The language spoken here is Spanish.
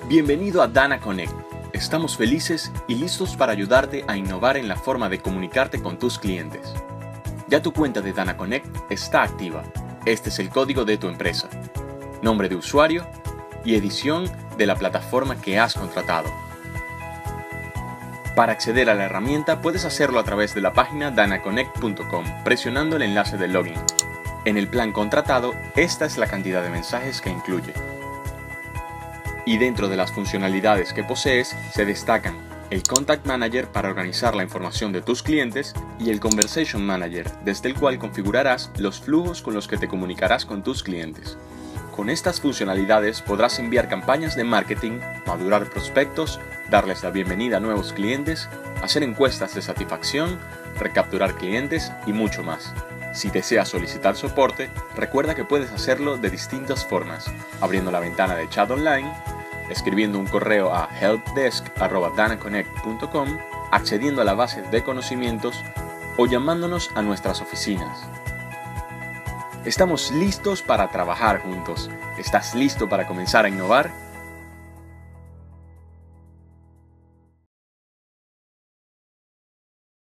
Bienvenido a Dana Connect. Estamos felices y listos para ayudarte a innovar en la forma de comunicarte con tus clientes. Ya tu cuenta de Dana Connect está activa. Este es el código de tu empresa, nombre de usuario y edición de la plataforma que has contratado. Para acceder a la herramienta puedes hacerlo a través de la página danaconnect.com presionando el enlace de login. En el plan contratado, esta es la cantidad de mensajes que incluye. Y dentro de las funcionalidades que posees se destacan el Contact Manager para organizar la información de tus clientes y el Conversation Manager, desde el cual configurarás los flujos con los que te comunicarás con tus clientes. Con estas funcionalidades podrás enviar campañas de marketing, madurar prospectos, darles la bienvenida a nuevos clientes, hacer encuestas de satisfacción, recapturar clientes y mucho más. Si deseas solicitar soporte, recuerda que puedes hacerlo de distintas formas, abriendo la ventana de chat online, escribiendo un correo a helpdesk@danaconnect.com, accediendo a la base de conocimientos o llamándonos a nuestras oficinas. Estamos listos para trabajar juntos. ¿Estás listo para comenzar a innovar?